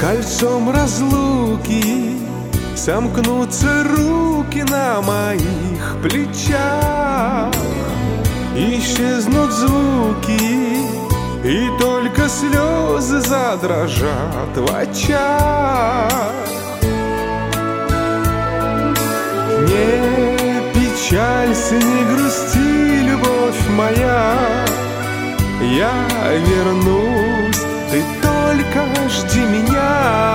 Кольцом разлуки сомкнутся руки на моих плечах. Исчезнут звуки, и только слезы задрожат в очах. Не печалься, не грусти, любовь моя, я вернусь, ты только жди меня.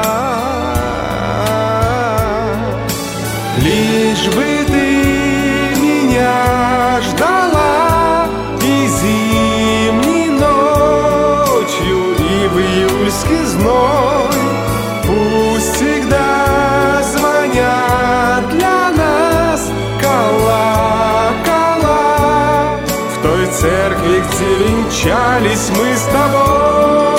Лишь бы ты меня ждала и зимней ночью, и в июльский зной. Пусть всегда звонят для нас колокола в той церкви, где венчались мы с тобой.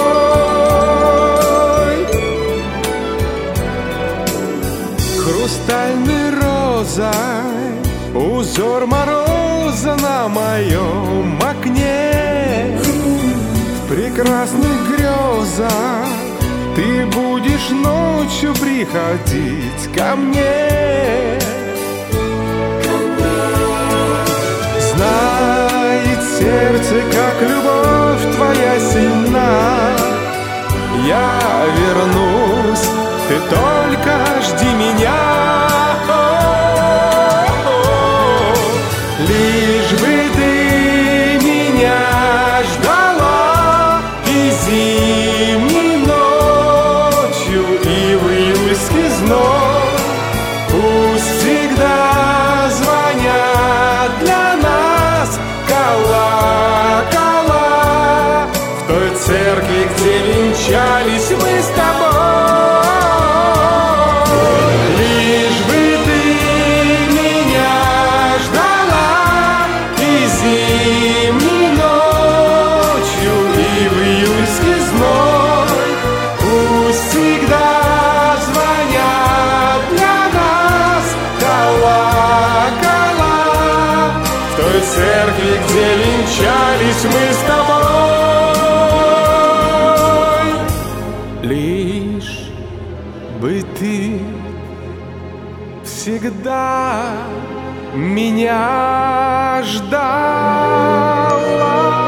Хрустальной розой узор мороза на моем окне. В прекрасных грезах ты будешь ночью приходить ко мне. Знает сердце, как любовь твоя сильна. Я вернусь, ты только жди меня. Лишь бы ты меня ждала и зимней ночью, и в июльский зной. Пусть всегда звонят для нас колокола в той церкви, где венчались мы с тобой. Церкви, где венчались мы с тобой. Лишь бы ты всегда меня ждала.